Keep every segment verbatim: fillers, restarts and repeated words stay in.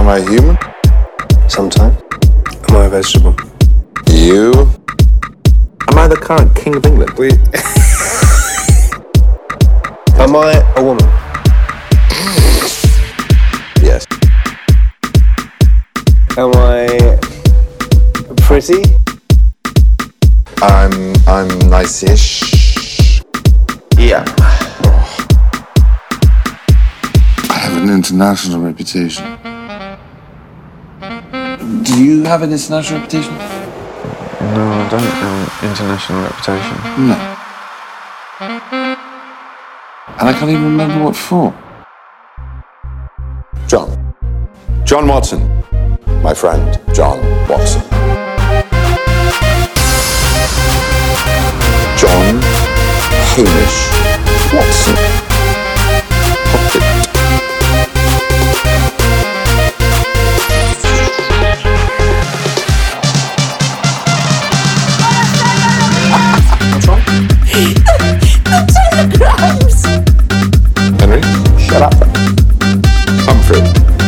Am I human? Sometimes. Am I a vegetable? You? Am I the current King of England? We... Am I a woman? Yes. Am I pretty? I'm... I'm nice-ish. Yeah. I have an international reputation. Do you have an international reputation? No, I don't have an international reputation. No. And I can't even remember what for. John. John Watson. My friend, John Watson. John Hamish Watson. Pocket. Telegrams! Henry? Shut up. Humphrey.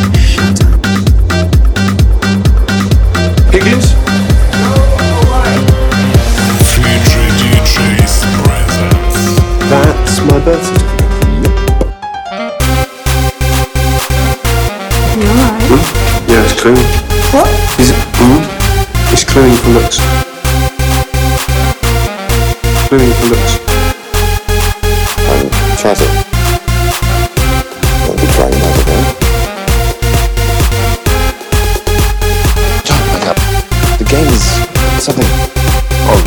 Higgins? Future D Js presents. That's my birth certificate. You alright? Yeah, it's clean. What? Is it? Mm? It's cleaning for looks. Cleaning for looks. I'm chatting. I'll be trying that again. John, wake up. The game is something on.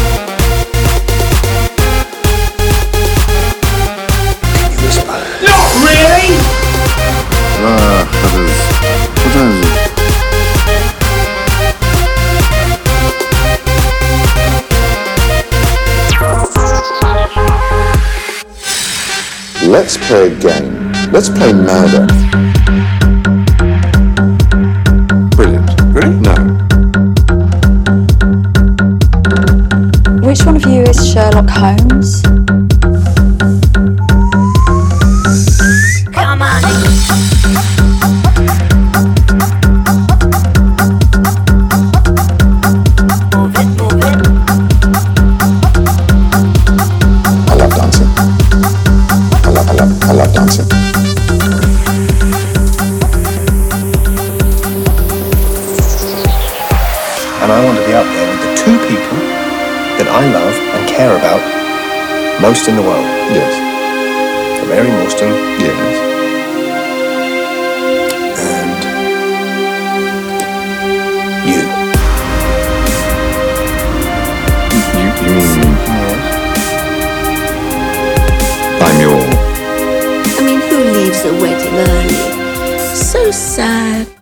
Can you whisper? Not really! Ah, that is... What time is it? Let's play a game. Let's play murder. Brilliant. Really? No. Which one of you is Sherlock Holmes? Come on. Move it, move it. I love dancing. I love, I love, I love dancing. And I want to be up there with the two people that I love and care about most in the world. Yes. Mary Morstan Yes. and you. You, you mean I'm your... I mean, who leaves a wedding early? So sad.